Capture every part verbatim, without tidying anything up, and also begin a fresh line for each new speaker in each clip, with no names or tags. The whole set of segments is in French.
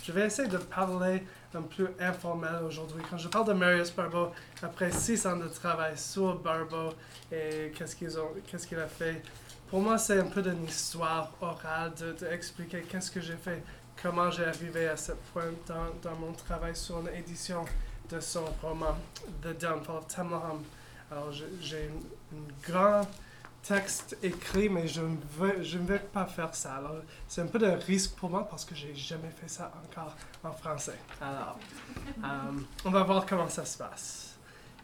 je vais essayer de parler un peu informel aujourd'hui. Quand je parle de Marius Barbeau, après six ans de travail sur Barbeau et qu'est-ce qu'ils ont, qu'est-ce qu'il a fait, pour moi, c'est un peu d'une histoire orale d'expliquer de, qu'est-ce que j'ai fait, comment j'ai arrivé à ce point dans, dans mon travail sur une édition de son roman The Downfall of Tamlaham. Alors, j'ai un grand texte écrit, mais je ne veux, je ne vais pas faire ça. Alors, c'est un peu de risque pour moi parce que j'ai jamais fait ça encore en français. Alors, um, on va voir comment ça se passe.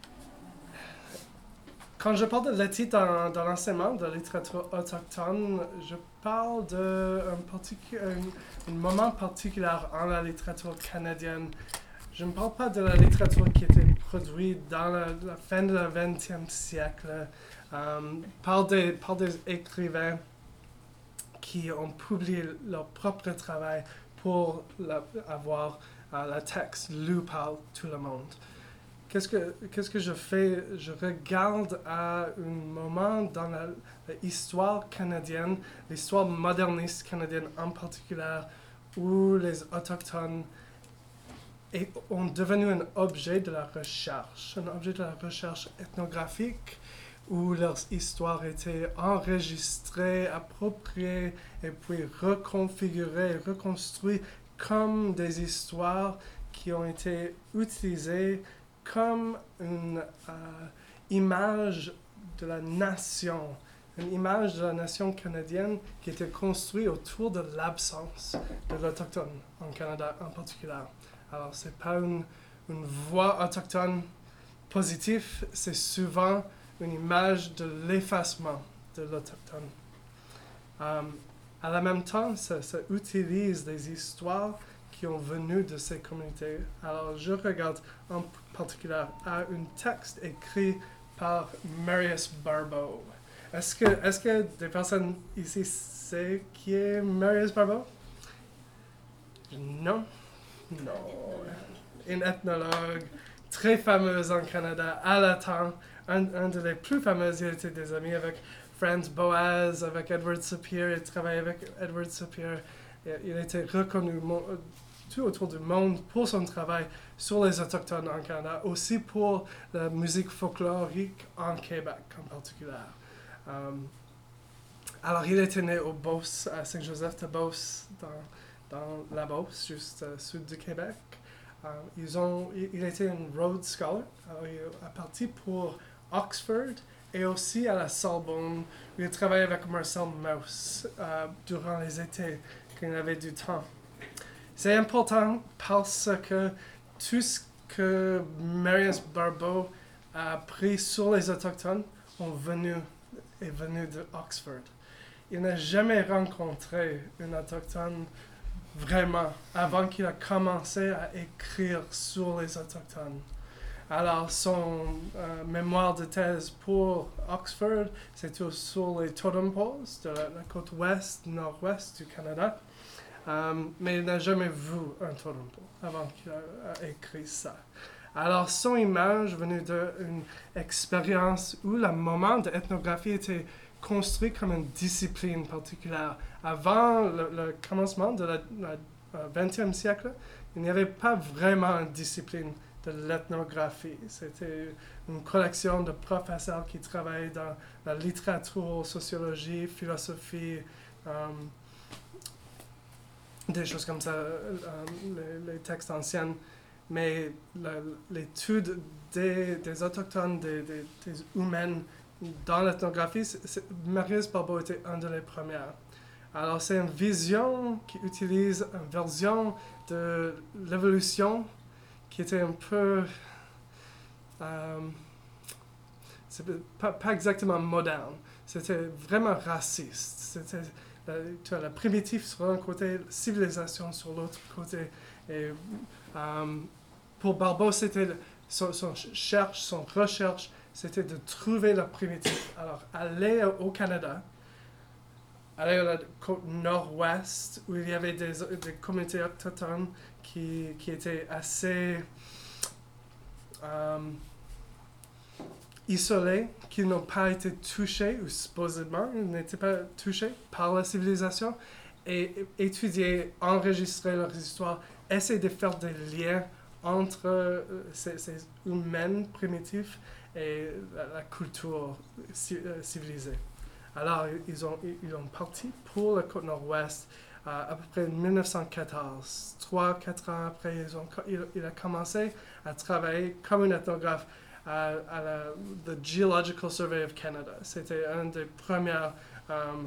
Quand je parle de l'éthique dans, dans l'enseignement de la littérature autochtone, je parle d'un un moment particulier en la littérature canadienne. Je ne parle pas de la littérature qui était produite dans la, la fin du vingtième siècle, um, par, des, par des écrivains qui ont publié leur propre travail pour la, avoir uh, le texte lu par tout le monde. Qu'est-ce que, qu'est-ce que je fais? Je regarde à un moment dans l'histoire canadienne, l'histoire moderniste canadienne en particulier, où les Autochtones et ont devenu un objet de la recherche, un objet de la recherche ethnographique, où leurs histoires étaient enregistrées, appropriées, et puis reconfigurées, reconstruites comme des histoires qui ont été utilisées comme une euh, image de la nation, une image de la nation canadienne qui était construite autour de l'absence de l'Autochtone en Canada en particulier. Alors, ce n'est pas une, une voix autochtone positive, c'est souvent une image de l'effacement de l'Autochtone. Um, à la même temps, ça, ça utilise des histoires qui ont venu de ces communautés. Alors, je regarde en particulier à un texte écrit par Marius Barbeau. Est-ce que, est-ce que des personnes ici savent qui est Marius Barbeau? Non? Non. Une ethnologue très fameuse en Canada à la temps. Un, un des plus fameux, il était des amis avec Franz Boas, avec Edward Sapir. Il travaillait avec Edward Sapir. Il était reconnu tout autour du monde pour son travail sur les Autochtones en Canada, aussi pour la musique folklorique en Québec en particulier. Um, alors, il était né au Beauce, à Saint-Joseph-de-Beauce, dans, dans la Beauce, juste au sud du Québec. Um, ils ont, il, il était un Rhodes Scholar. Alors, il est parti pour Oxford et aussi à la Sorbonne, où il travaillait avec Marcel Mauss uh, durant les étés, quand il avait du temps. C'est important parce que tout ce que Marius Barbeau a appris sur les Autochtones ont venu, est venu de Oxford. Il n'a jamais rencontré un Autochtone vraiment avant qu'il a commencé à écrire sur les Autochtones. Alors, son euh, mémoire de thèse pour Oxford, c'était sur les totem poles de la, la côte ouest, nord-ouest du Canada. Um, mais il n'a jamais vu un totem pole avant qu'il a, a écrit ça. Alors, son image venait d'une expérience où le moment de l'ethnographie était construit comme une discipline particulière. Avant le, le commencement du vingtième siècle, il n'y avait pas vraiment une discipline de l'ethnographie. C'était une collection de professeurs qui travaillaient dans la littérature, sociologie, philosophie, um, des choses comme ça, euh, les, les textes anciens. Mais l'étude des, des Autochtones, des, des, des humains dans l'ethnographie, Marius Barbeau était un des premiers. Alors, c'est une vision qui utilise une version de l'évolution qui était un peu, euh, c'est pas, pas exactement moderne. C'était vraiment raciste. C'était la, tu as la primitif sur un côté, la civilisation sur l'autre côté. Et euh, pour Barbeau, c'était son, son cherche, son recherche, c'était de trouver la primitif. Alors, aller au Canada, aller à la côte nord-ouest, où il y avait des, des communautés autochtones qui, qui étaient assez euh, isolées, qui n'ont pas été touchées, ou supposément, ils n'étaient pas touchés par la civilisation, et étudier, enregistrer leur histoire, essaie de faire des liens entre euh, ces, ces humains primitifs et la, la culture ci, euh, civilisée. Alors, ils ont, ils ont parti pour la côte nord-ouest euh, à peu près mille neuf cent quatorze. Trois, quatre ans après, ils ont, il, il a commencé à travailler comme un ethnographe à, à la the Geological Survey of Canada. C'était une des premières euh,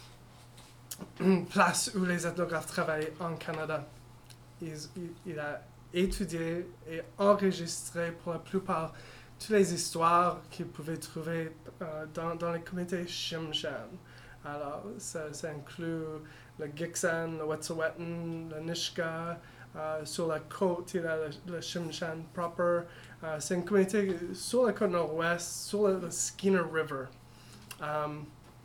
places où les ethnographes travaillaient en Canada. Il, il, il a étudié et enregistré pour la plupart toutes les histoires qu'il pouvait trouver euh, dans, dans les communautés Tsimshian. Alors, ça, ça inclut le Gitxsan, le Wet'suwet'en, le Nisga'a. Euh, sur la côte, il y a le, le Tsimshian proper. Euh, c'est une communauté sur la côte nord-ouest, sur le, le Skeena River. Um,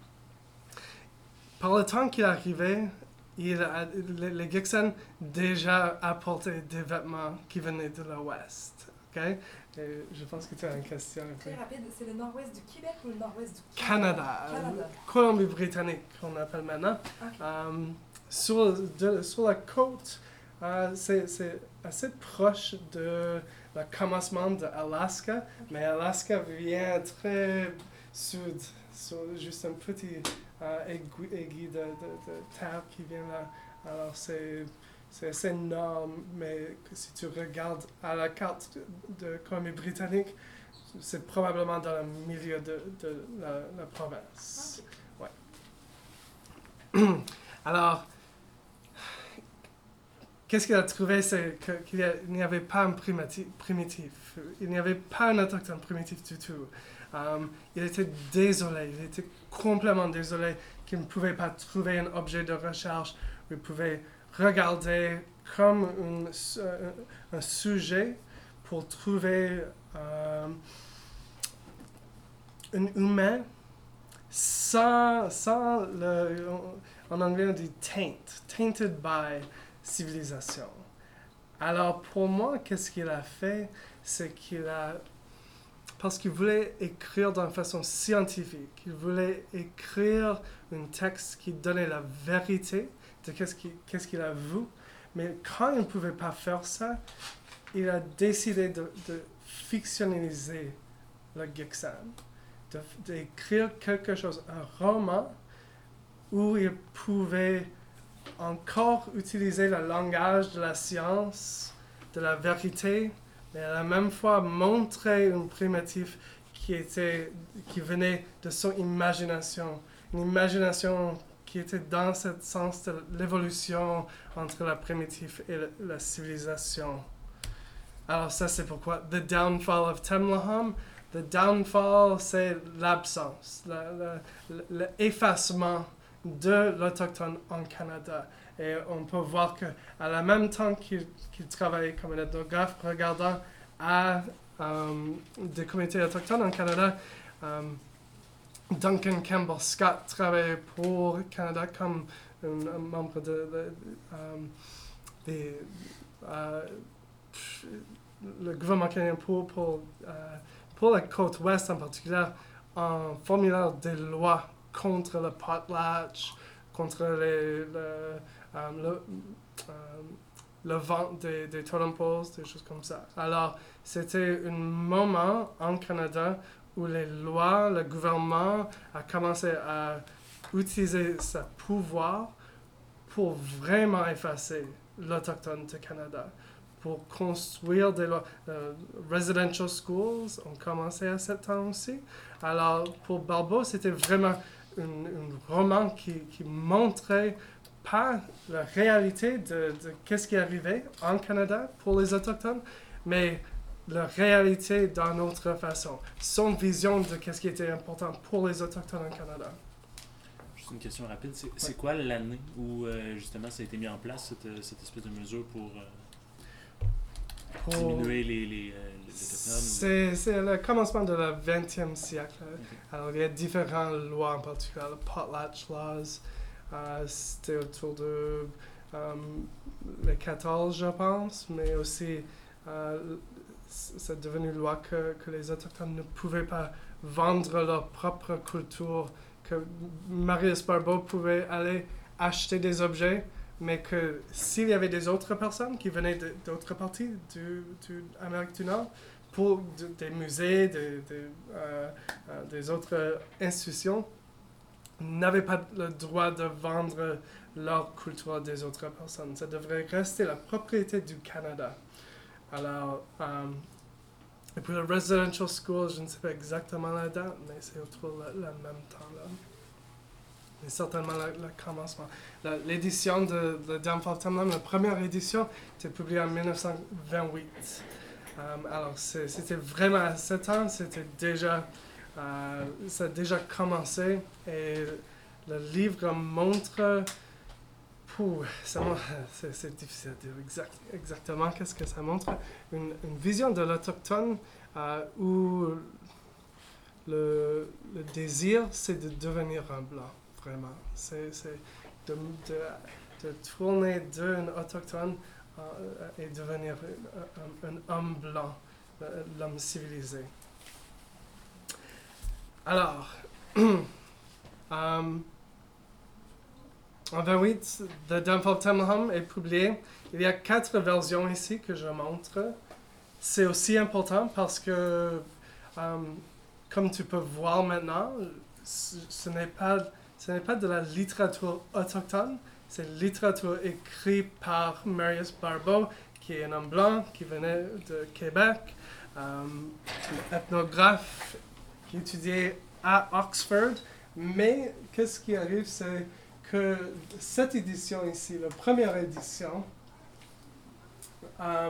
par le temps qu'il arrivait, il a, les, les Gitxsan déjà apporté des vêtements qui venaient de l'ouest. Okay? Et je pense que tu as une question.
Très rapide, c'est le nord-ouest du Québec ou le nord-ouest du
Canada?
Canada.
Colombie-Britannique, qu'on appelle maintenant.
Okay.
Um, sur, de, sur la côte, uh, c'est, c'est assez proche de le commencement de Alaska, okay. Mais Alaska vient très sud, sur juste un petit uh, aiguille, aiguille de, de, de terre qui vient là. Alors c'est... C'est assez énorme, mais si tu regardes à la carte de, de Colombie-Britannique, c'est probablement dans le milieu de, de la, la province. Okay. Ouais. Alors, qu'est-ce qu'il a trouvé, c'est que, qu'il y a, n'y avait pas un primitif, primitif. Il n'y avait pas un autochtone primitif du tout. Um, il était désolé, il était complètement désolé qu'il ne pouvait pas trouver un objet de recherche où il pouvait regarder comme un, euh, un sujet pour trouver euh, un humain sans, sans le, en anglais on dit taint, tainted by civilisation. Alors pour moi, qu'est-ce qu'il a fait, c'est qu'il a, parce qu'il voulait écrire d'une façon scientifique, il voulait écrire un texte qui donnait la vérité de qu'est-ce qu'il, qu'est-ce qu'il a vu, mais quand il ne pouvait pas faire ça, il a décidé de, de fictionnaliser le Gitxsan, de, d'écrire quelque chose, un roman où il pouvait encore utiliser le langage de la science, de la vérité, mais à la même fois montrer un primitif qui, était, qui venait de son imagination, une imagination qui était dans ce sens de l'évolution entre la primitif et la, la civilisation. Alors ça, c'est pourquoi The Downfall of Temlahom. The downfall, c'est l'absence, l'effacement de l'Autochtone en Canada. Et on peut voir qu'à la même temps qu'il, qu'il travaillait comme un ethnographe, regardant à um, des communautés autochtones en Canada, um, Duncan Campbell Scott travaillait pour Canada comme un, un membre de, de um, des, uh, le gouvernement canadien pour, pour, uh, pour la côte ouest en particulier, en formulant des lois contre le potlatch, contre les, le, um, le, um, le vente des, des totem poles, des choses comme ça. Alors, c'était un moment en Canada où les lois, le gouvernement a commencé à utiliser son pouvoir pour vraiment effacer l'Autochtone du Canada, pour construire des lois. Uh, residential schools ont commencé à ce temps aussi. Alors, pour Barbeau, c'était vraiment un, un roman qui, qui montrait pas la réalité de, de qu'est-ce qui arrivait en Canada pour les Autochtones, mais la réalité d'une autre façon. Son vision de qu'est-ce qui était important pour les Autochtones en Canada.
Juste une question rapide. C'est, c'est ouais. quoi l'année où euh, justement ça a été mis en place, cette, cette espèce de mesure pour, euh, pour diminuer les, les, euh, les Autochtones?
C'est, ou... c'est le commencement de le vingtième siècle. Okay. Alors il y a différentes lois en particulier, le potlatch laws. Uh, c'était autour de um, les quatorze, je pense, mais aussi uh, c'est devenu loi que, que les Autochtones ne pouvaient pas vendre leur propre culture, que Marius Barbeau pouvait aller acheter des objets, mais que s'il y avait des autres personnes qui venaient de- d'autres parties de l'Amérique du Nord, pour de- des musées, de- de, euh, euh, des autres institutions, n'avaient pas le droit de vendre leur culture des autres personnes. Ça devrait rester la propriété du Canada. Alors, euh, et puis le residential school, je ne sais pas exactement la date, mais c'est autour de la, la même temps là. Mais certainement le, le commencement. La- L'édition de, de Downfall of Tamlin, la première édition, était publiée en mille neuf cent vingt-huit. Euh, alors c'est- c'était vraiment à sept ans, c'était déjà, euh, ça a déjà commencé et le livre montre, pouh, ça mon- c'est c'est difficile de dire exact- exactement qu'est-ce que ça montre, une, une vision de l'autochtone euh, où le, le désir c'est de devenir un blanc, vraiment. C'est c'est de, de, de tourner d'un autochtone euh, et devenir un, un, un homme blanc, euh, l'homme civilisé. Alors, euh, en vingt-huit, The Downfall of Tamlin est publié. Il y a quatre versions ici que je montre. C'est aussi important parce que, euh, comme tu peux voir maintenant, ce ce n'est pas, ce n'est pas de la littérature autochtone, c'est littérature écrite par Marius Barbeau, qui est un homme blanc qui venait de Québec, euh, un ethnographe qui étudiait à Oxford. Mais qu'est-ce qui arrive, c'est que cette édition ici, la première édition, euh,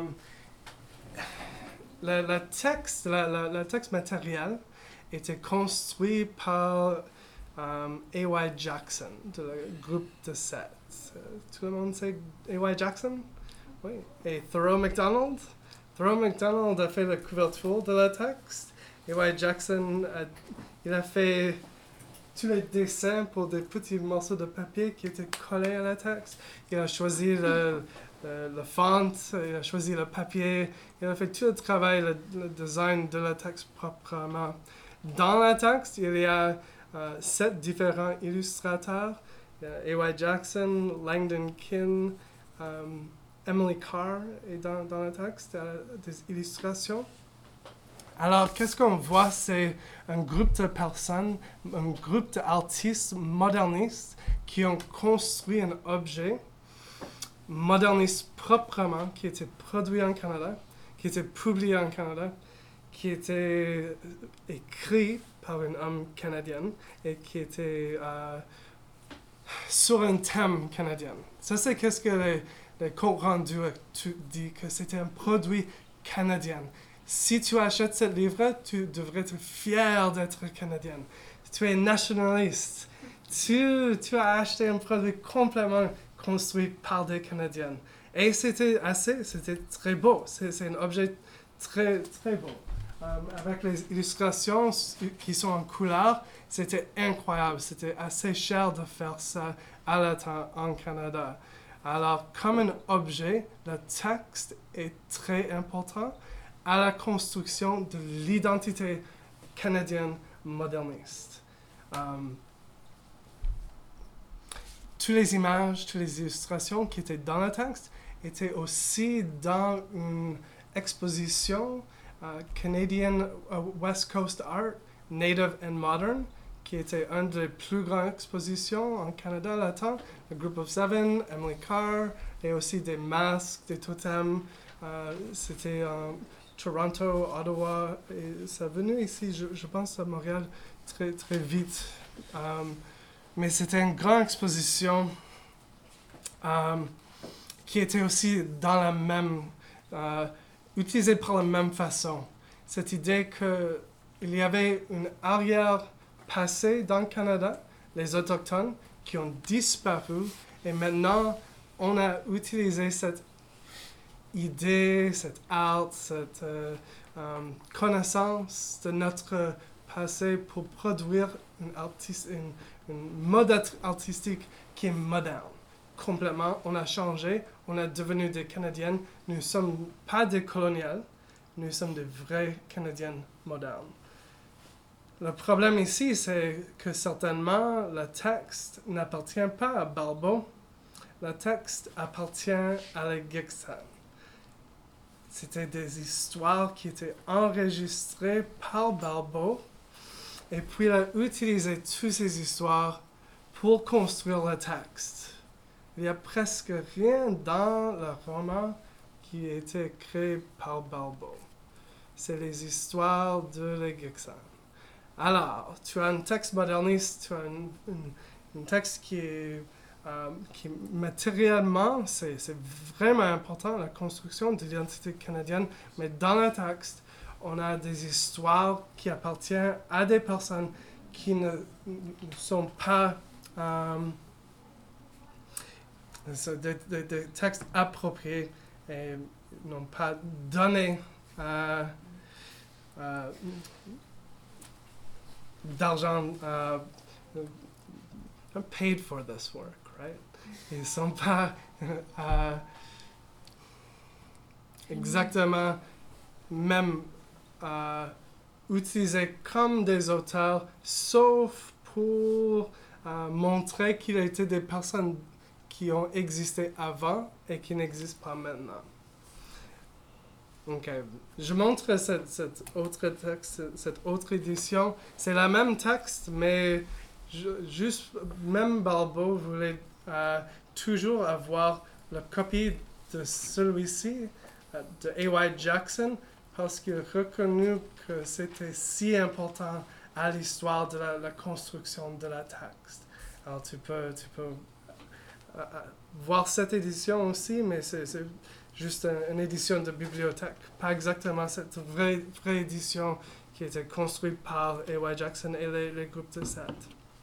le, le texte, la, la, le texte matériel était construit par um, A Y Jackson, du groupe de sept. Euh, Tout le monde sait A Y Jackson? Oui. Et Thoreau MacDonald? Thoreau MacDonald a fait la couverture de la texte. A Y Jackson, a, il a fait tous les dessins pour des petits morceaux de papier qui étaient collés à la texte. Il a choisi le, le, le font, il a choisi le papier, il a fait tout le travail, le, le design de la texte proprement. Dans la texte, il y a euh, sept différents illustrateurs. Il y a A Y Jackson, Langdon Kin, um, Emily Carr est dans, dans le texte, euh, des illustrations. Alors, qu'est-ce qu'on voit? C'est un groupe de personnes, un groupe d'artistes modernistes qui ont construit un objet moderniste proprement, qui était produit en Canada, qui était publié en Canada, qui était écrit par un homme canadien et qui était euh, sur un thème canadien. Ça, c'est qu'est-ce que les, les comptes rendus disent, que c'était un produit canadien. Si tu achètes ce livre, tu devrais être fier d'être canadien. Tu es nationaliste. Tu, tu as acheté un produit complètement construit par des Canadiens. Et c'était assez, c'était très beau. C'est, c'est un objet très, très beau. Euh, avec les illustrations qui sont en couleur, c'était incroyable. C'était assez cher de faire ça à la temps en Canada. Alors, comme un objet, le texte est très important à la construction de l'identité canadienne moderniste. Um, toutes les images, toutes les illustrations qui étaient dans le texte étaient aussi dans une exposition uh, Canadian uh, West Coast Art, Native and Modern, qui était une des plus grandes expositions en Canada là-temps. Le Group of Seven, Emily Carr, et aussi des masques, des totems. Uh, c'était en Toronto, Ottawa, et ça est venu ici, je, je pense, à Montréal très, très vite. Um, mais c'était une grande exposition um, qui était aussi dans la même, uh, utilisée par la même façon. Cette idée qu'il y avait une arrière-passé dans le Canada, les Autochtones, qui ont disparu, et maintenant on a utilisé cette idée, cette art, cette euh, um, connaissance de notre passé pour produire une, artiste, une, une mode artistique qui est moderne. Complètement, on a changé, on est devenu des Canadiennes. Nous ne sommes pas des coloniales, nous sommes des vrais Canadiennes modernes. Le problème ici, c'est que certainement le texte n'appartient pas à Barbeau. le texte appartient à la Gexan. C'était des histoires qui étaient enregistrées par Balbo, et puis il a utilisé toutes ces histoires pour construire le texte. Il n'y a presque rien dans le roman qui a été créé par Balbo. C'est les histoires de la Gexan. Alors, tu as un texte moderniste, tu as un, un, un texte qui est Euh, qui matériellement, c'est, c'est vraiment important, la construction de l'identité canadienne, mais dans le texte, on a des histoires qui appartiennent à des personnes qui ne, ne sont pas euh, des, des, des textes appropriés et n'ont pas donné euh, euh, d'argent, euh, paid for this work. Right? Ils ne sont pas euh, exactement même euh, utilisés comme des auteurs, sauf pour euh, montrer qu'il a été des personnes qui ont existé avant et qui n'existent pas maintenant. Ok, je montre cette, cette autre texte, cette autre édition. C'est le même texte, mais je, juste, même Balbo voulait euh, toujours avoir la copie de celui-ci, euh, de A Y Jackson, parce qu'il a reconnu que c'était si important à l'histoire de la, la construction de la texte. Alors tu peux, tu peux euh, euh, voir cette édition aussi, mais c'est, c'est juste un, une édition de bibliothèque, pas exactement cette vraie, vraie édition qui a été construite par A Y Jackson et les, les groupes de sept.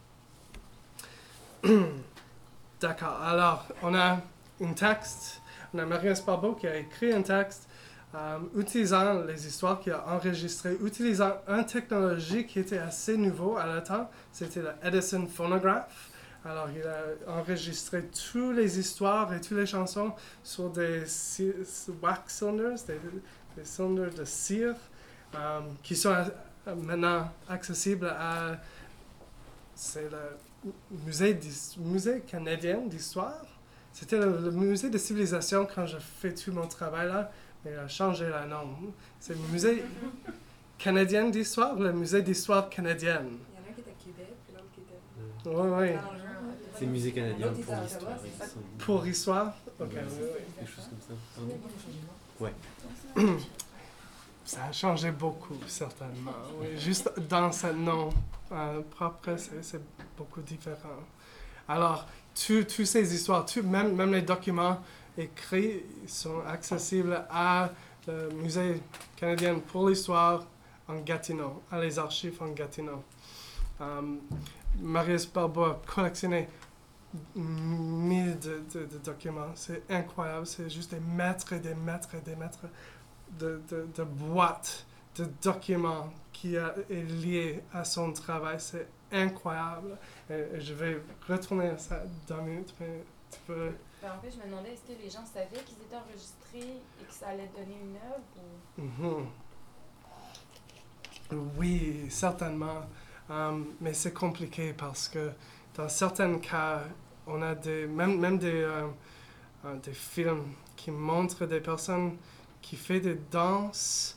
D'accord, alors on a un texte, on a Marius Barbeau qui a écrit un texte euh, utilisant les histoires qu'il a enregistrées, utilisant une technologie qui était assez nouveau à le temps, c'était le Edison Phonograph. Alors il a enregistré toutes les histoires et toutes les chansons sur des ci- wax cylinders, des, des cylindres de cire, euh, qui sont euh, maintenant accessibles à... C'est le musée, musée canadien d'histoire. C'était le, le musée de civilisation quand je fais tout mon travail là, mais il a changé le nom. C'est le musée canadien d'histoire, le musée d'histoire canadienne.
Il y en a un qui est à Québec, puis l'autre qui était
Oui, oui.
dans le genre.
C'est le musée canadien
L'autre
pour
était à
l'histoire.
Ottawa, c'est ça?
Pour histoire? Ok,
Ouais.
oui, oui.
Quelque chose comme ça. Ouais.
Ça a changé beaucoup, certainement. Oui, juste dans ce nom euh, propre, c'est, c'est beaucoup différent. Alors, toutes ces histoires, tout, même, même les documents écrits sont accessibles à le Musée canadien pour l'histoire en Gatineau, à les archives en Gatineau. Um, Marius Barbeau a collectionné mille de, de, de documents. C'est incroyable. C'est juste des mètres et des mètres et des mètres de, de, de boîtes de documents qui a, est lié à son travail. C'est incroyable. Et, et je vais retourner à ça dans une minute, mais tu peux...
Ben, en fait, je me demandais, est-ce que les gens savaient qu'ils étaient enregistrés et que ça allait donner une œuvre ou...
Mm-hmm. Oui, certainement. Um, mais c'est compliqué parce que dans certains cas, on a des, même, même des, euh, euh, des films qui montrent des personnes qui font des danses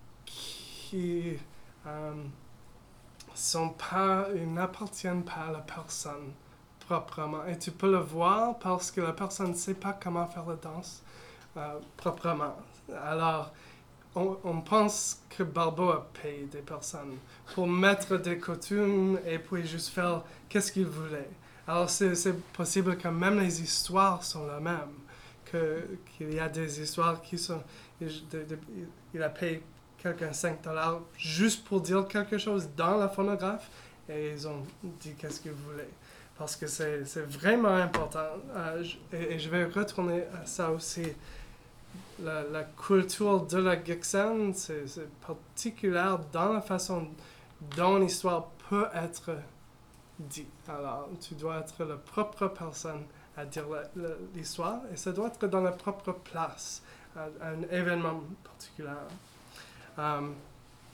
qui euh, sont pas, ils n'appartiennent pas à la personne proprement. Et tu peux le voir parce que la personne ne sait pas comment faire la danse euh, proprement. Alors, On, on pense que Barbeau a payé des personnes pour mettre des coutumes et puis juste faire qu'est-ce qu'il voulait. Alors c'est, c'est possible que même les histoires sont les mêmes, que, qu'il y a des histoires qui sont... De, de, il a payé quelqu'un cinq dollars juste pour dire quelque chose dans la phonographe et ils ont dit qu'est-ce qu'ils voulaient. Parce que c'est, c'est vraiment important. Euh, je, et, et je vais retourner à ça aussi. La, la culture de la Gexan, c'est, c'est particulière dans la façon dont l'histoire peut être dite. Alors, tu dois être la propre personne à dire la, la, l'histoire et ça doit être dans la propre place, à, à un événement particulier. Um,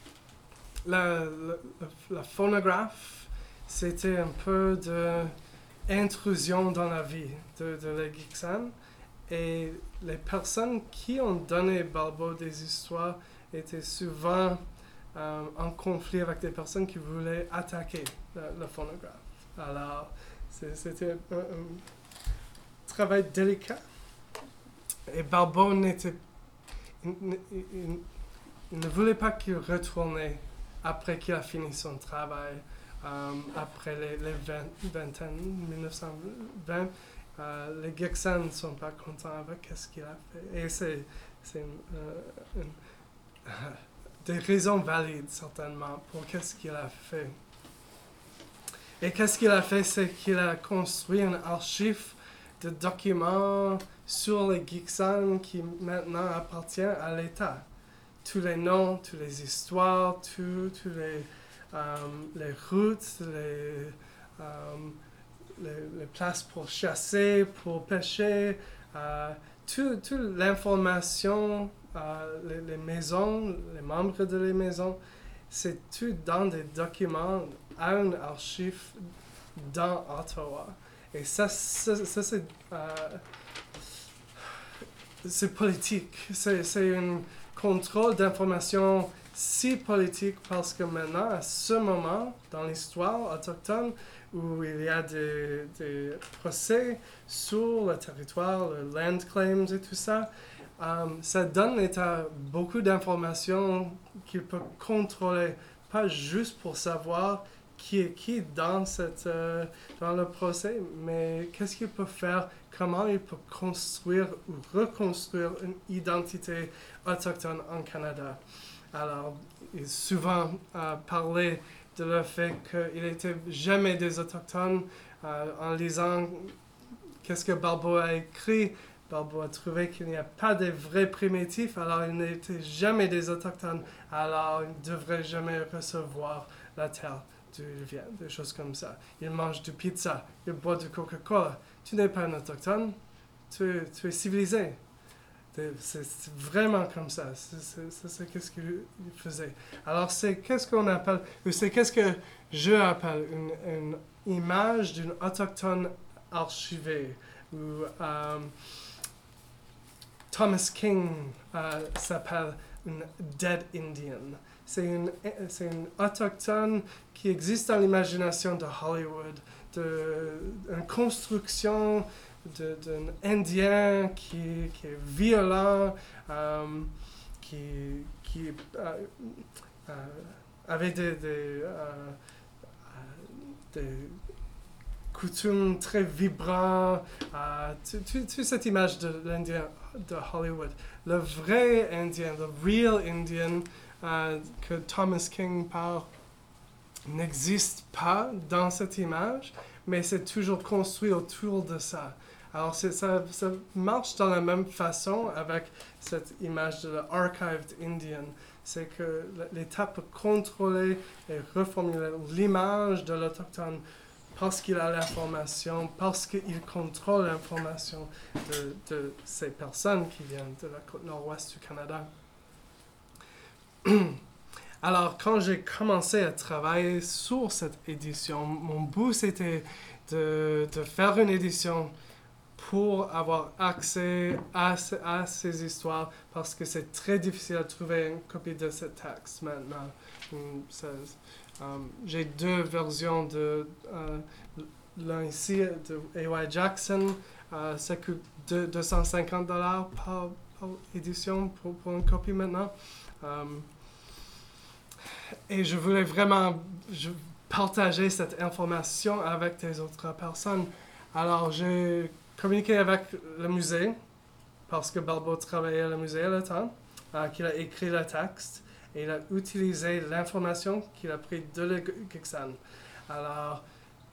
la, la, la phonographe, c'était un peu de intrusion dans la vie de, de les Gixan. Et les personnes qui ont donné Balbo des histoires étaient souvent euh, en conflit avec des personnes qui voulaient attaquer le, le phonographe. Alors, c'est, c'était un, un travail délicat. Et Balbo n'était, il, il, il, il ne voulait pas qu'il retourne après qu'il a fini son travail, euh, après les, les vingt, vingtaines, mille neuf cent vingt. Euh, les Gixan ne sont pas contents avec ce qu'il a fait. Et c'est, c'est une, euh, une, euh, des raisons valides, certainement, pour qu'est-ce qu'il a fait. Et qu'est-ce qu'il a fait, c'est qu'il a construit un archive de documents sur les Gixan qui maintenant appartient à l'État. Tous les noms, toutes les histoires, tous les, euh, les routes, les... Euh, Les, les places pour chasser, pour pêcher, euh, toute tout l'information, euh, les, les maisons, les membres de les maisons, c'est tout dans des documents à une archive dans Ottawa. Et ça, ça, ça c'est, euh, c'est politique. C'est, c'est un contrôle d'information si politique parce que maintenant, à ce moment, dans l'histoire autochtone, où il y a des, des procès sur le territoire, le land claims et tout ça, um, ça donne l'État beaucoup d'informations qu'il peut contrôler, pas juste pour savoir qui est qui dans, cette, euh, dans le procès, mais qu'est-ce qu'il peut faire, comment il peut construire ou reconstruire une identité autochtone en Canada. Alors, il souvent euh, parlé de le fait qu'il n'était jamais des Autochtones. Euh, en lisant qu'est-ce que Balbo a écrit, Balbo a trouvé qu'il n'y a pas de vrais primitifs, alors il n'était jamais des Autochtones, alors il ne devrait jamais recevoir la terre d'où il vient, des choses comme ça. Il mange du pizza, il boit du Coca-Cola. Tu n'es pas un Autochtone, tu, tu es civilisé. C'est, c'est vraiment comme ça. C'est, c'est, c'est, c'est qu'est-ce qu'il faisait. Alors, c'est qu'est-ce qu'on appelle, c'est qu'est-ce que je appelle une, une image d'une autochtone archivée. Ou, euh, Thomas King euh, s'appelle une Dead Indian. C'est une, c'est une autochtone qui existe dans l'imagination de Hollywood, de, une construction d'un Indien qui, qui est violent, euh, qui, qui euh, euh, avait des, des, euh, des coutumes très vibrantes, euh, toute cette image de l'Indien de Hollywood. Le vrai Indien, le real Indian euh, que Thomas King parle, n'existe pas dans cette image, mais c'est toujours construit autour de ça. Alors, c'est, ça, ça marche de la même façon avec cette image de l'Archived Indian. C'est que l'État peut contrôler et reformuler l'image de l'Autochtone parce qu'il a l'information, parce qu'il contrôle l'information de, de ces personnes qui viennent de la côte nord-ouest du Canada. Alors, quand j'ai commencé à travailler sur cette édition, mon but c'était de, de faire une édition pour avoir accès à, ce, à ces histoires, parce que c'est très difficile de trouver une copie de ce texte maintenant. Ça, um, j'ai deux versions de euh, l'un ici de A Y Jackson. Euh, ça coûte deux cent cinquante dollars par, par édition pour, pour une copie maintenant. Um, et je voulais vraiment je, partager cette information avec des autres personnes. Alors j'ai communiqué avec le musée, parce que Balbo travaillait à le musée à le temps, euh, qu'il a écrit le texte, et il a utilisé l'information qu'il a prise de le Gixan. Alors,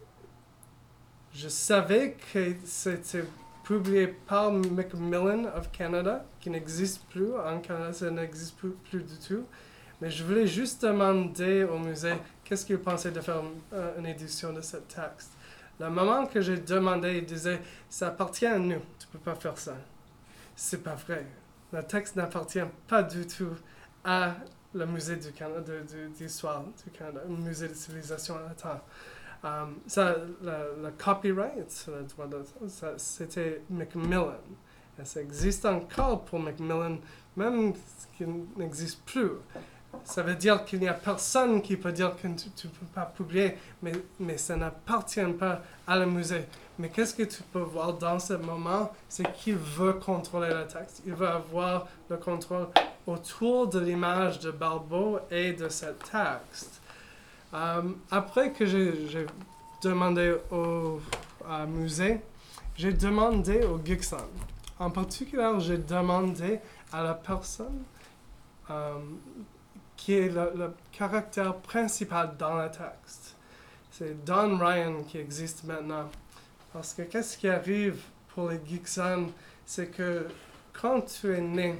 je savais que c'était publié par Macmillan of Canada, qui n'existe plus en Canada, ça n'existe plus, plus du tout. Mais je voulais juste demander au musée qu'est-ce qu'il pensait de faire une, une édition de ce texte. Le moment que j'ai demandé, il disait « ça appartient à nous, tu ne peux pas faire ça ». C'est pas vrai. Le texte n'appartient pas du tout à le musée du Canada, de, de, d'histoire du Canada, le musée de civilisation à la temps. Um, ça, le, le copyright, le droit d'auteur, ça, c'était Macmillan. Et ça existe encore pour Macmillan, même qu'il n'existe plus. Ça veut dire qu'il n'y a personne qui peut dire que tu ne peux pas publier, mais, mais ça n'appartient pas à le musée. Mais qu'est-ce que tu peux voir dans ce moment, c'est qu'il veut contrôler le texte. Il veut avoir le contrôle autour de l'image de Balbo et de ce texte. Um, après que j'ai, j'ai demandé au uh, musée, j'ai demandé au Gixon. En particulier, j'ai demandé à la personne um, qui est le, le caractère principal dans le texte. C'est Don Ryan qui existe maintenant. Parce que qu'est-ce qui arrive pour les Gixon, c'est que quand tu es né,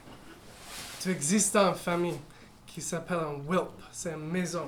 tu existes dans une famille qui s'appelle un whelp, c'est une maison.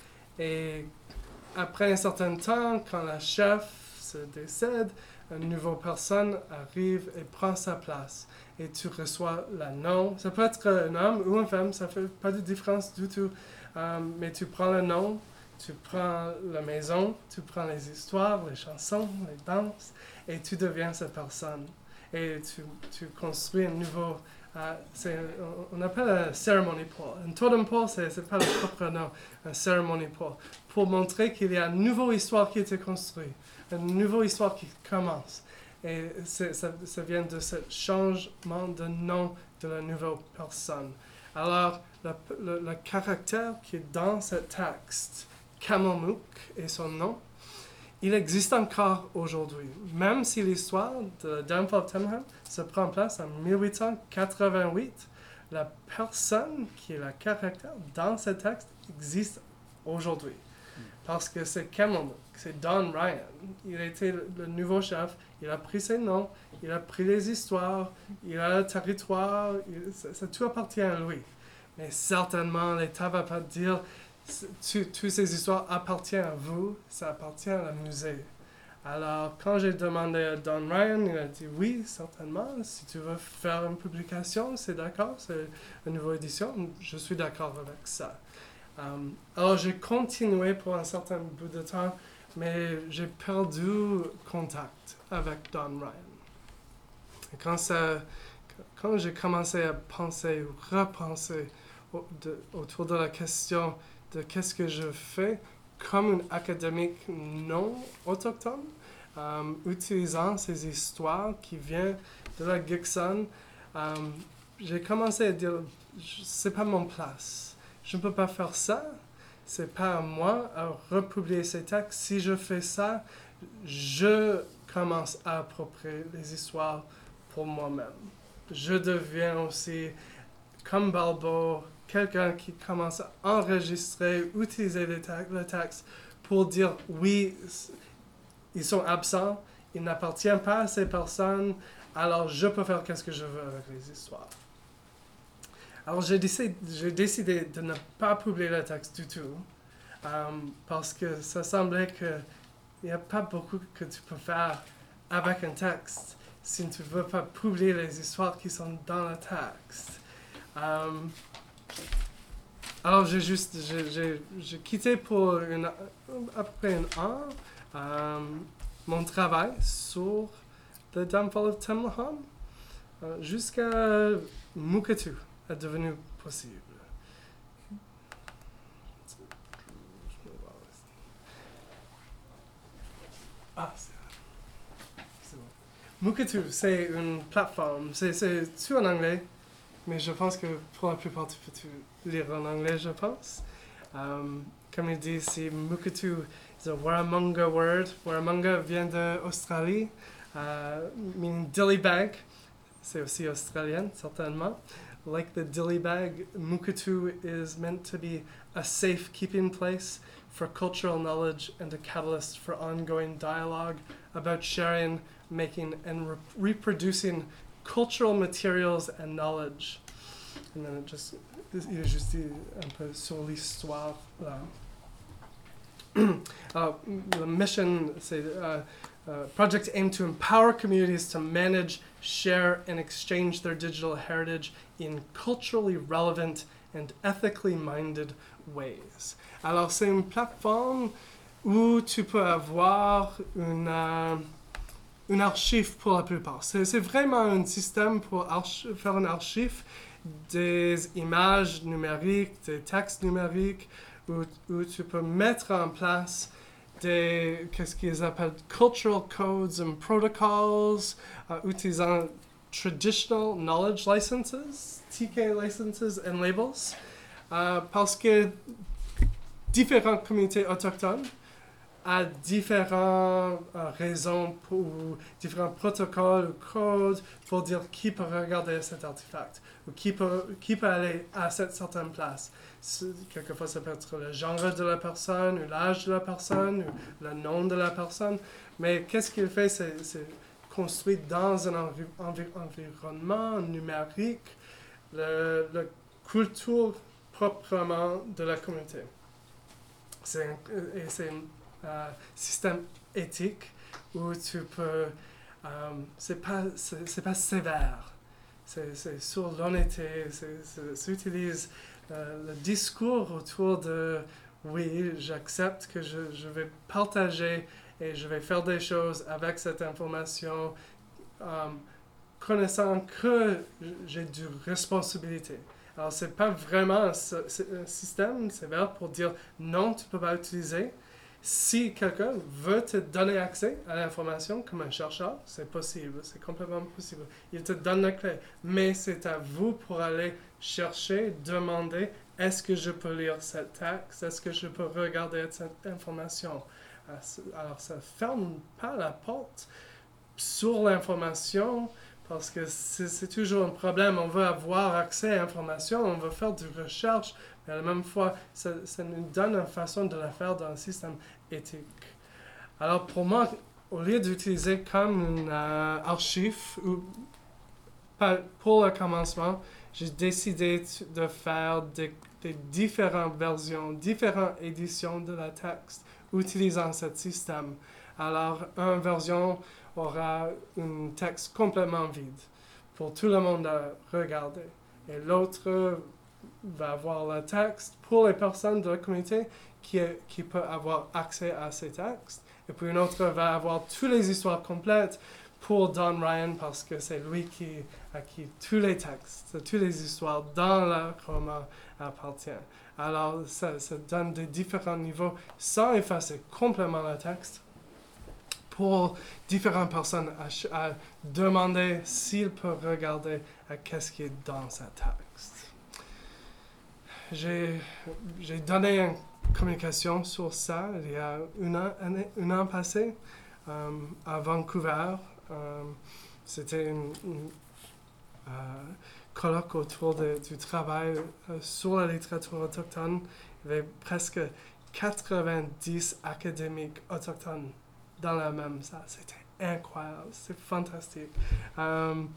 Et après un certain temps, quand la chef se décède, une nouvelle personne arrive et prend sa place. Et tu reçois le nom. Ça peut être un homme ou une femme, ça ne fait pas de différence du tout. Um, mais tu prends le nom, tu prends la maison, tu prends les histoires, les chansons, les danses, et tu deviens cette personne. Et tu, tu construis un nouveau... Uh, c'est, on appelle un ceremony pole. Un totem pole, ce n'est pas le propre nom, un ceremony pole, pour montrer qu'il y a une nouvelle histoire qui a été construite, une nouvelle histoire qui commence. Et c'est, ça, ça vient de ce changement de nom de la nouvelle personne. Alors, le, le, le caractère qui est dans ce texte, Camelmook et son nom, il existe encore aujourd'hui. Même si l'histoire de la Downfall of Temleham se prend place en dix-huit cent quatre-vingt-huit, la personne qui est le caractère dans ce texte existe aujourd'hui. Parce que c'est Camelmook, c'est Don Ryan. Il était le, le nouveau chef, il a pris ses noms, il a pris les histoires, il a le territoire, il, ça, ça tout appartient à lui. Mais certainement, l'État ne va pas dire toutes ces histoires appartiennent à vous, ça appartient à le musée. Alors, quand j'ai demandé à Don Ryan, il a dit oui, certainement. Si tu veux faire une publication, c'est d'accord, c'est une nouvelle édition, je suis d'accord avec ça. Um, alors, j'ai continué pour un certain bout de temps, mais j'ai perdu contact avec Don Ryan. Et quand, ça, quand j'ai commencé à penser ou repenser au, de, autour de la question de qu'est-ce que je fais comme un académique non autochtone, um, utilisant ces histoires qui viennent de la Gixon, um, j'ai commencé à dire, c'est pas mon place. Je ne peux pas faire ça. C'est pas à moi à republier ces textes. Si je fais ça, je commence à approprier les histoires pour moi-même. Je deviens aussi, comme Balbo, quelqu'un qui commence à enregistrer, utiliser les te- le texte pour dire oui, ils sont absents, ils n'appartiennent pas à ces personnes, alors je peux faire ce que je veux avec les histoires. Alors j'ai décidé, j'ai décidé de ne pas publier le texte du tout, um, parce que ça semblait qu'il n'y a pas beaucoup que tu peux faire avec un texte si tu ne veux pas publier les histoires qui sont dans le texte. Um, alors j'ai juste j'ai, j'ai, j'ai quitté pour une, à peu près un an um, mon travail sur The Downfall of Temleham uh, jusqu'à Muketu est devenu possible. Ah, c'est, c'est bon. Muketu, c'est une plateforme, c'est, c'est tout en anglais. Mais je pense que pour la plupart, tu peux lire en anglais, je pense. Um, comme il dit ici, Muketu is a Warramunga word. Warramunga vient d'Australie, uh, meaning dilly bag. C'est aussi australien, certainement. Like the dilly bag, Muketu is meant to be a safe keeping place for cultural knowledge and a catalyst for ongoing dialogue about sharing, making, and re- reproducing cultural materials and knowledge. And then it just, il est juste dit un peu sur l'histoire là. uh, the mission, say, uh, uh, projects aim to empower communities to manage, share, and exchange their digital heritage in culturally relevant and ethically minded ways. Alors c'est une plateforme où tu peux avoir une, euh, une archive pour la plupart. C'est, c'est vraiment un système pour archi- faire une archive des images numériques, des textes numériques, où, où tu peux mettre en place des, qu'est-ce qu'ils appellent, cultural codes and protocols, euh, utilisant traditional knowledge licenses, T K licenses and labels, euh, parce que différentes communautés autochtones à différentes euh, raisons pour, ou différents protocoles ou codes pour dire qui peut regarder cet artefact ou qui peut, qui peut aller à cette certaine place. C'est- quelquefois, ça peut être le genre de la personne, ou l'âge de la personne, ou le nom de la personne. Mais qu'est-ce qu'il fait? C'est, c'est construit dans un envi- envi- environnement numérique, le, la culture proprement de la communauté. C'est un, et c'est un euh, système éthique où tu peux... Euh, c'est pas, c'est, c'est pas sévère. C'est, c'est sur l'honnêteté. C'est, c'est, ça utilise euh, le discours autour de oui, j'accepte que je, je vais partager et je vais faire des choses avec cette information, euh, connaissant que j'ai du responsabilité. Alors, c'est pas vraiment un, un système sévère pour dire non, tu peux pas utiliser. Si quelqu'un veut te donner accès à l'information comme un chercheur, c'est possible, c'est complètement possible. Il te donne la clé, mais c'est à vous pour aller chercher, demander, est-ce que je peux lire cette texte, est-ce que je peux regarder cette information. Alors, ça ne ferme pas la porte sur l'information, parce que c'est, c'est toujours un problème. On veut avoir accès à l'information, on veut faire des recherches, mais à la même fois, ça, ça nous donne une façon de la faire dans un système éthique. Alors pour moi, au lieu d'utiliser comme une euh, archive, ou, pas- pour le commencement, j'ai décidé de faire des, des différentes versions, différentes éditions de la texte utilisant ce système. Alors, une version aura un texte complètement vide pour tout le monde à regarder. Et l'autre va avoir le texte pour les personnes de la communauté qui, qui peuvent avoir accès à ces textes. Et puis une autre va avoir toutes les histoires complètes pour Don Ryan parce que c'est lui qui, à qui tous les textes, toutes les histoires dans le roman appartiennent. Alors ça, ça donne des différents niveaux sans effacer complètement le texte, pour différentes personnes à, à demander s'ils peuvent regarder à qu'est-ce qui est dans ce texte. J'ai, j'ai donné une communication sur ça il y a un an, un an passé euh, à Vancouver. Euh, c'était un euh, colloque autour de, du travail euh, sur la littérature autochtone. Il y avait presque quatre-vingt-dix académiques autochtones dans la même salle. C'était incroyable, c'est fantastique. Um,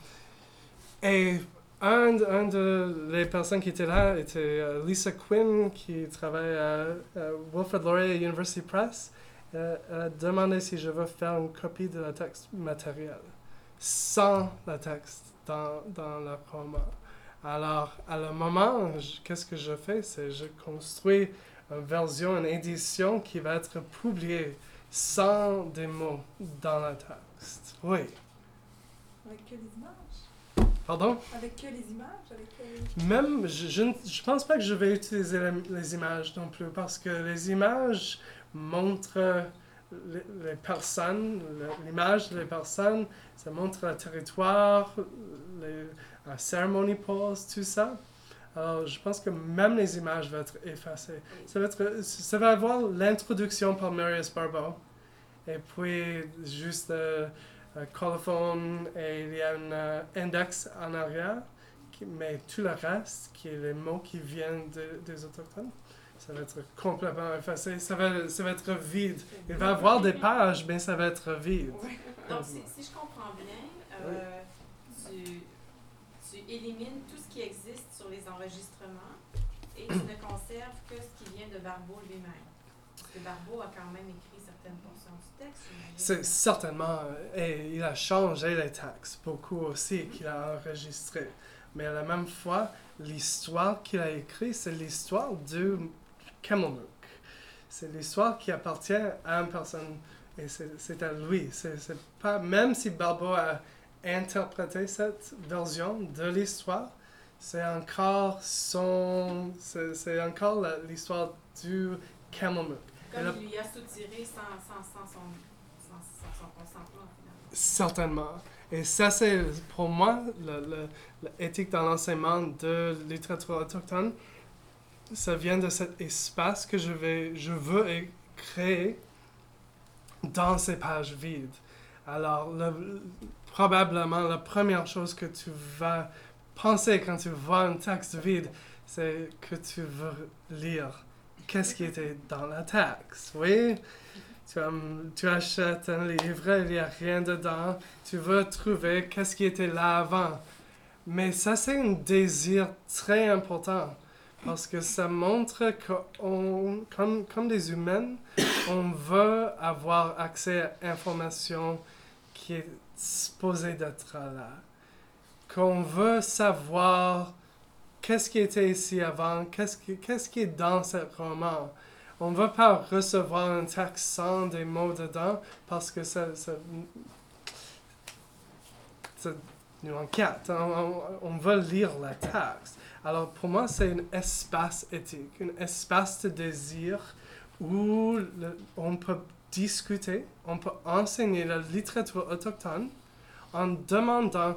et un, un de les personnes qui étaient là était uh, Lisa Quinn, qui travaille à, à Wilfrid Laurier University Press. Euh, elle a demandé si je veux faire une copie de la texte matériel, sans la texte dans, dans le roman. Alors, à le moment, je, qu'est-ce que je fais? C'est je construis une version, une édition qui va être publiée sans des mots dans le texte. Oui.
Avec que les images?
Pardon?
Avec que les images? Avec que...
Même, je, je ne je pense pas que je vais utiliser les, les images non plus, parce que les images montrent les, les personnes, le- l'image des personnes, ça montre le territoire, les, la cérémonie pose, tout ça. Alors, je pense que même les images vont être effacées. Ça va, être, ça va avoir l'introduction par Marius Barbeau. Et puis, juste euh, un colophone et il y a un euh, index en arrière. Qui, mais tout le reste, qui est les mots qui viennent de, des Autochtones, ça va être complètement effacé. Ça va, ça va être vide. Il va y avoir des pages, mais ça va être vide.
Donc, si, si je comprends bien, euh, tu, tu élimines tout ce qui existe sur les enregistrements et tu ne conserves que ce qui vient de Barbeau lui-même. Parce que Barbeau a quand même écrit certaines portions du texte.
C'est certainement, et il a changé les textes beaucoup aussi qu'il a enregistré. Mais à la même fois, l'histoire qu'il a écrite, c'est l'histoire du Kemmilmook. c'est l'histoire qui appartient à une personne et c'est, c'est à lui. C'est, c'est pas, même si Balboa a interprété cette version de l'histoire, c'est encore son, c'est, c'est encore la, l'histoire du Camelmook.
Comme
là,
il lui a soutiré sans, sans, sans, son, sans, sans son consentement, finalement.
Certainement. Et ça, c'est pour moi le, le, l'éthique dans l'enseignement de littérature autochtone. Ça vient de cet espace que je, vais, je veux créer dans ces pages vides. Alors, le, probablement, la première chose que tu vas penser quand tu vois un texte vide, c'est que tu veux lire qu'est-ce qui était dans le texte. Oui, tu, um, tu achètes un livre, il n'y a rien dedans, tu veux trouver qu'est-ce qui était là avant. Mais ça, c'est un désir très important. Parce que ça montre que, on, comme, comme des humains, on veut avoir accès à l'information qui est supposée d'être là. Qu'on veut savoir qu'est-ce qui était ici avant, qu'est-ce qui, qu'est-ce qui est dans ce roman. On ne veut pas recevoir un texte sans des mots dedans parce que ça, ça, ça nous inquiète. On, on, on veut lire le texte. Alors, pour moi, c'est un espace éthique, un espace de désir où le, on peut discuter, on peut enseigner la littérature autochtone en demandant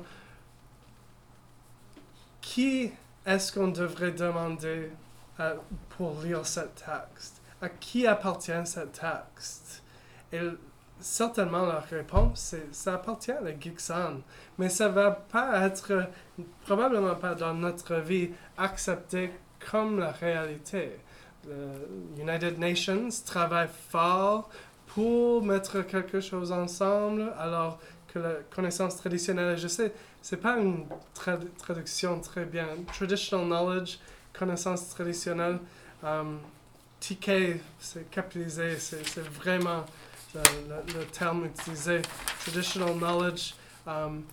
qui est-ce qu'on devrait demander à, pour lire ce texte, à qui appartient ce texte. Et certainement, la réponse, c'est ça appartient à la Gitxsan. Mais ça ne va pas être, probablement pas dans notre vie, accepté comme la réalité. Les United Nations travaille fort pour mettre quelque chose ensemble, alors que la connaissance traditionnelle, je sais, ce n'est pas une trad- traduction très bien. Traditional knowledge, connaissance traditionnelle, um, T K, c'est capitalisé, c'est, c'est vraiment le, le, le terme utilisé. Traditional knowledge, um,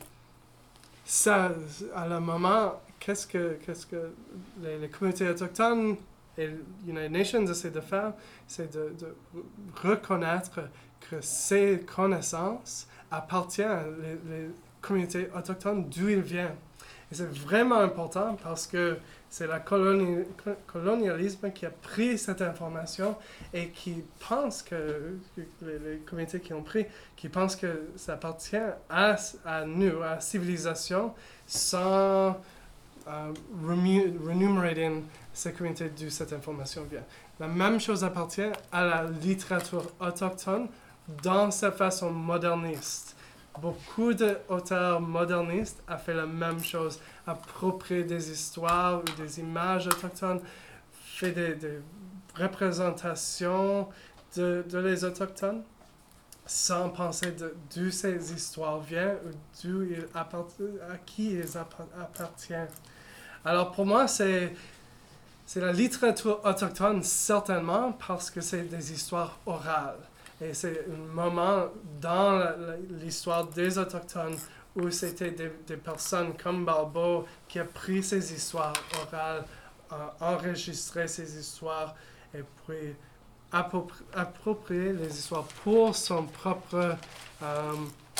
ça, à le moment, qu'est-ce que, qu'est-ce que les, les communautés autochtones et les United Nations essaient de faire, c'est de, de reconnaître que ces connaissances appartiennent les, les communautés autochtones d'où ils viennent. Et c'est vraiment important parce que c'est le coloni- colonialisme qui a pris cette information et qui pense que, que les, les communautés qui ont pris, qui pensent que ça appartient à, à nous, à la civilisation, sans uh, remunerating ces communautés d'où cette information vient. La même chose appartient à la littérature autochtone dans sa façon moderniste. Beaucoup d'auteurs modernistes ont fait la même chose, approprié des histoires ou des images autochtones, fait des, des représentations de, de les autochtones, sans penser de, d'où ces histoires viennent ou d'où ils appartiennent, à qui ils appartiennent. Alors pour moi, c'est, c'est la littérature autochtone certainement parce que c'est des histoires orales. Et c'est un moment dans la, la, l'histoire des Autochtones où c'était des, des personnes comme Balboa qui a pris ces histoires orales, a enregistré ces histoires et puis appropri- approprié les histoires pour son propre euh,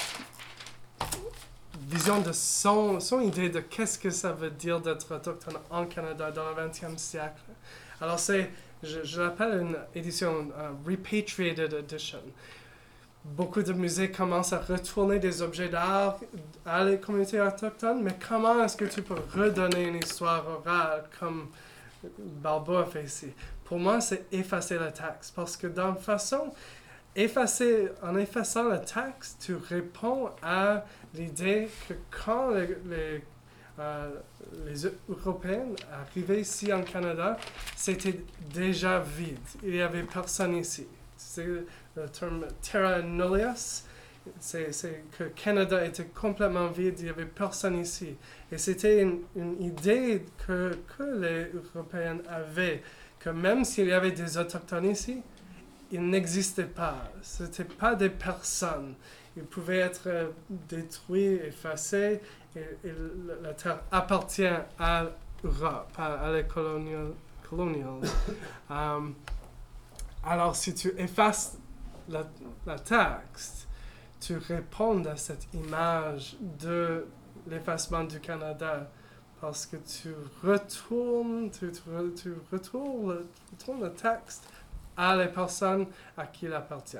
vision de son, son idée de qu'est-ce que ça veut dire d'être autochtone en Canada dans le vingtième siècle. Alors c'est Je, je l'appelle une édition uh, repatriated edition. Beaucoup de musées commencent à retourner des objets d'art à les communautés autochtones, mais comment est-ce que tu peux redonner une histoire orale comme Balboa fait ici? Pour moi, c'est effacer le texte, parce que d'une façon, effacer, en effaçant le texte, tu réponds à l'idée que quand les, les Euh, les Européens arrivaient ici en Canada, c'était déjà vide. Il n'y avait personne ici. C'est le terme terra nullius. C'est, c'est que le Canada était complètement vide, il n'y avait personne ici. Et c'était une, une idée que, que les Européens avaient, que même s'il y avait des Autochtones ici, ils n'existaient pas. Ce n'étaient pas des personnes. Ils pouvaient être détruits, effacés, et, et la terre appartient à l'Europe, à, à les colonial, colonials. um, Alors, si tu effaces la, la texte, tu réponds à cette image de l'effacement du Canada parce que tu retournes, tu, tu, tu retournes, tu retournes le texte à les personnes à qui il appartient.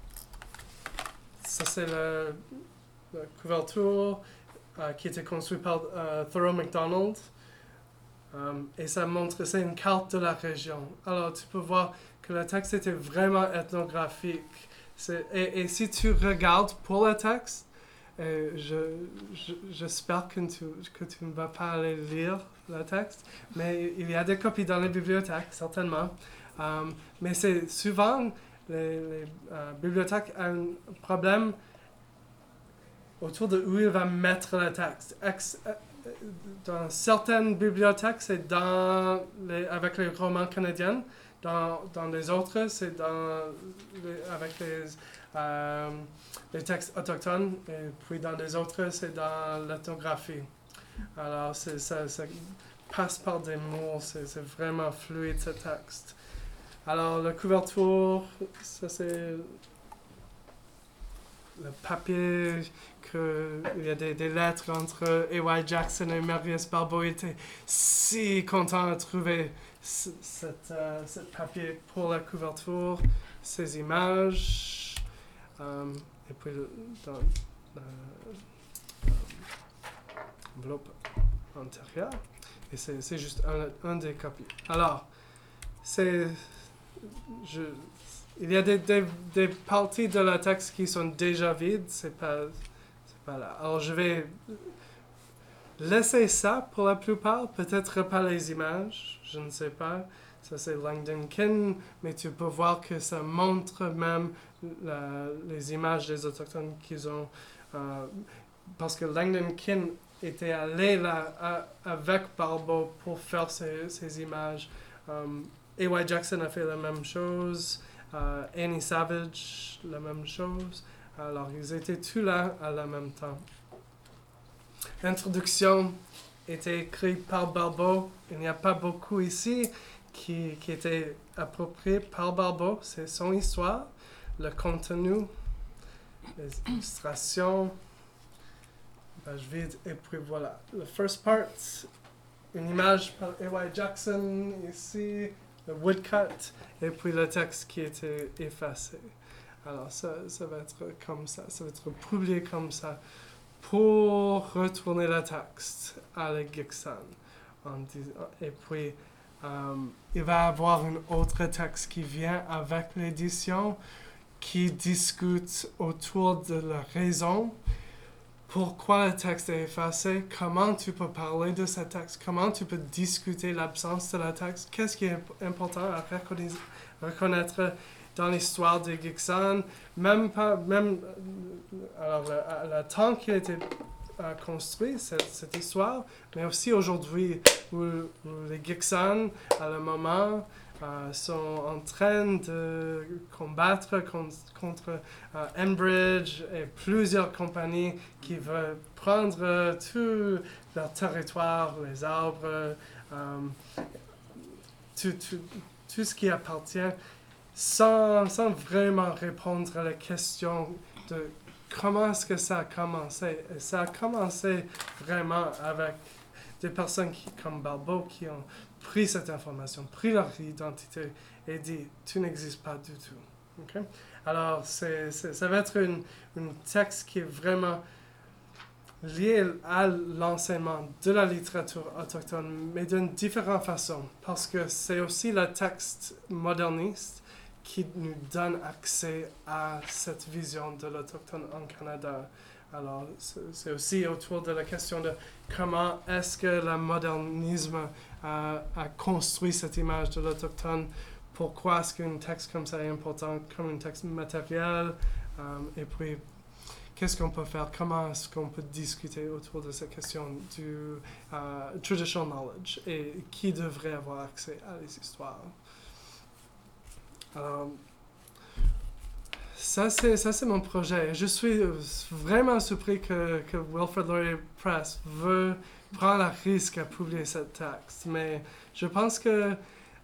Ça, c'est le, la couverture euh, qui était construite par euh, Thoreau MacDonald. Um, et ça montre, c'est une carte de la région. Alors, tu peux voir que le texte était vraiment ethnographique. C'est, et, et si tu regardes pour le texte, euh, je, je, j'espère que tu, que tu ne vas pas aller lire le texte, mais il y a des copies dans les bibliothèques, certainement. Um, mais c'est souvent, les, les euh, bibliothèques ont un problème autour de où il va mettre le texte. Ex, euh, dans certaines bibliothèques, c'est dans les, avec les romans canadiens. Dans, dans les autres, c'est dans les, avec les, euh, les textes autochtones. Et puis dans les autres, c'est dans l'ethnographie. Alors, c'est, ça, ça passe par des mots. C'est, c'est vraiment fluide, ce texte. Alors, la couverture, ça c'est le papier, que, il y a des, des lettres entre A Y Jackson et Marius Barbeau. Il était si content de trouver c- cette, euh, ce papier pour la couverture, ces images, um, et puis dans l'enveloppe antérieure. Et c'est, c'est juste un, un des copies. Alors, c'est... Je, il y a des, des, des parties de la texte qui sont déjà vides, c'est pas, c'est pas là. Alors je vais laisser ça pour la plupart, peut-être pas les images, je ne sais pas. Ça c'est Langdon Kin, mais tu peux voir que ça montre même la, les images des Autochtones qu'ils ont. Euh, parce que Langdon Kin était allé là à, avec Barbeau pour faire ces, ces images. Um, A Y Jackson a fait la même chose. Uh, Annie Savage, la même chose. Alors, ils étaient tous là à la même temps. L'introduction était écrite par Barbeau. Il n'y a pas beaucoup ici qui, qui était approprié par Barbeau. C'est son histoire, le contenu, les illustrations, page vide, et puis voilà. Le first part, une image par A Y Jackson ici, le woodcut, et puis le texte qui était effacé. Alors ça, ça va être comme ça, ça va être publié comme ça pour retourner le texte à la Gixan. Et puis, um, il va y avoir un autre texte qui vient avec l'édition qui discute autour de la raison pourquoi le texte est effacé, comment tu peux parler de ce texte, comment tu peux discuter l'absence de la texte, qu'est-ce qui est important à reconnaître dans l'histoire des Gixan, même pas, même, alors le, le temps qu'il a été euh, construit, cette, cette histoire, mais aussi aujourd'hui, où, où les Gixan, à le moment, Euh, sont en train de combattre con- contre euh, Enbridge et plusieurs compagnies qui veulent prendre euh, tout leur territoire, les arbres, euh, tout, tout, tout ce qui appartient, sans, sans vraiment répondre à la question de comment est-ce que ça a commencé. Et ça a commencé vraiment avec des personnes qui, comme Barbeau qui ont pris cette information, pris leur identité et dit « tu n'existes pas du tout okay? ». Alors, c'est, c'est, ça va être une, une texte qui est vraiment lié à l'enseignement de la littérature autochtone, mais d'une différente façon, parce que c'est aussi le texte moderniste qui nous donne accès à cette vision de l'autochtone en Canada. Alors, c'est aussi autour de la question de comment est-ce que le modernisme a, a construit cette image de l'autochtone, pourquoi est-ce qu'un texte comme ça est important, comme un texte matériel, um, et puis qu'est-ce qu'on peut faire, comment est-ce qu'on peut discuter autour de cette question du uh, traditional knowledge et qui devrait avoir accès à les histoires. Alors, Ça c'est, ça, c'est mon projet. Je suis vraiment surpris que, que Wilfrid Laurier Press veut prendre le risque à publier ce texte. Mais je pense que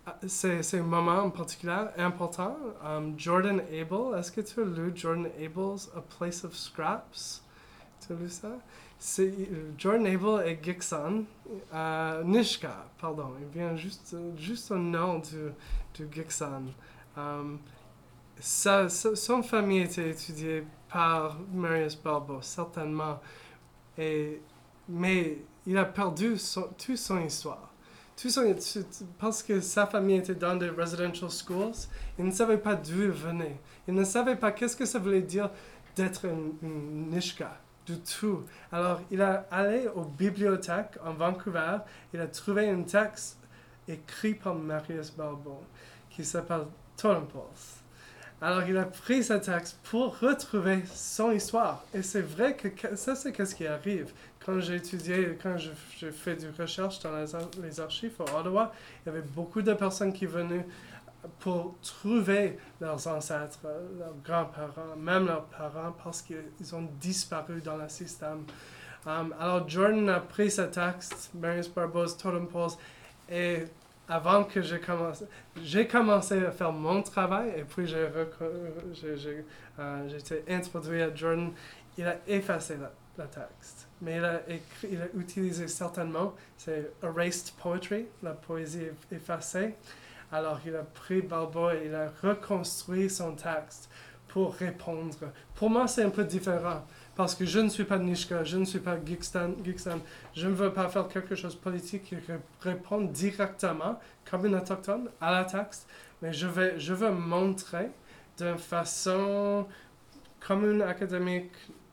c'est, c'est un moment en particulier important. Um, Jordan Abel, est-ce que tu as lu Jordan Abel's A Place of Scraps? Tu as lu ça? C'est, Jordan Abel et Gikson, euh, Nishka, pardon, il vient juste, juste au nom du, du Gikson. Um, sa, sa, son famille était étudiée par Marius Barbeau, certainement, et, mais il a perdu son, toute son histoire. Tout son, parce que sa famille était dans des residential schools, il ne savait pas d'où il venait. Il ne savait pas qu'est-ce que ça voulait dire d'être une, une Nishka. Du tout. Alors, il est allé aux bibliothèques en Vancouver. Il a trouvé un texte écrit par Marius Barbeau qui s'appelle Totem Poles. Alors, il a pris ce texte pour retrouver son histoire. Et c'est vrai que ça, c'est ce qui arrive. Quand j'ai étudié, quand je, je fais du recherche dans les, les archives à Ottawa, il y avait beaucoup de personnes qui venaient pour trouver leurs ancêtres, leurs grands-parents, même leurs parents, parce qu'ils ont disparu dans le système. Um, alors Jordan a pris ce texte, Marius Barbeau's Totem Poles, et avant que j'ai commencé, j'ai commencé à faire mon travail, et puis j'ai, j'ai, j'ai, euh, j'ai été introduit à Jordan. Il a effacé le, le texte, mais il a, écrit, il a utilisé certainement, c'est erased poetry, la poésie effacée. Alors, il a pris Barbeau et il a reconstruit son texte pour répondre. Pour moi, c'est un peu différent, parce que je ne suis pas Nishka, je ne suis pas Gikson, Gikson. Je ne veux pas faire quelque chose de politique qui répond directement, comme une autochtone, à la texte, mais je, vais, je veux montrer d'une façon comme une académique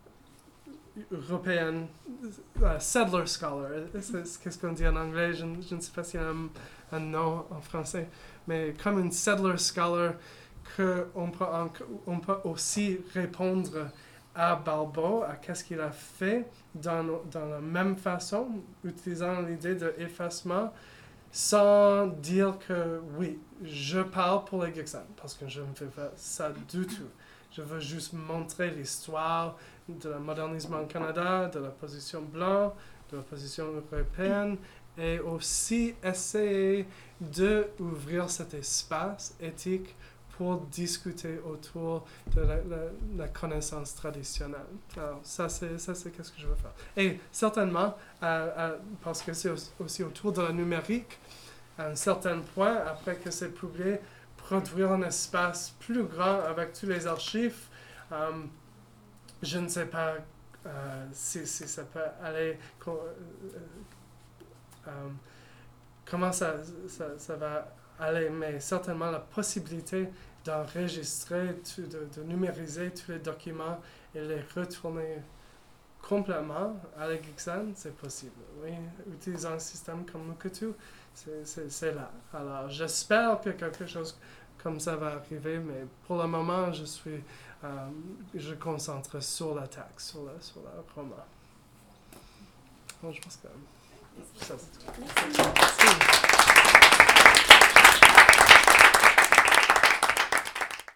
européenne, uh, settler scholar, c'est, c'est ce qu'on dit en anglais, je, je ne sais pas s'il y a un, un nom en français, mais comme une settler scholar, qu'on peut, on peut aussi répondre à Barbeau, à qu'est-ce qu'il a fait dans, dans la même façon, utilisant l'idée d'effacement, sans dire que oui, je parle pour les Gikson, parce que je ne fais pas ça du tout. Je veux juste montrer l'histoire de la modernisme en Canada, de la position blanche, de la position européenne, et aussi essayer d'ouvrir cet espace éthique pour discuter autour de la, la, la connaissance traditionnelle. Alors, ça, c'est, ça, c'est ce que je veux faire. Et certainement, euh, euh, parce que c'est aussi autour de la numérique, à un certain point, après que c'est publié, produire un espace plus grand avec tous les archives. Um, je ne sais pas euh, si, si ça peut aller, co- euh, um, comment ça, ça, ça va aller, mais certainement la possibilité d'enregistrer, tout, de, de numériser tous les documents et les retourner complètement à la Gikson, c'est possible. Oui, utilisant un système comme Mukurtu, c'est, c'est, c'est là. Alors, j'espère que quelque chose comme ça va arriver, mais pour le moment, je suis, euh, je concentre sur la texte, sur la, sur la roman. Bon, je pense que ça, c'est tout.
Merci.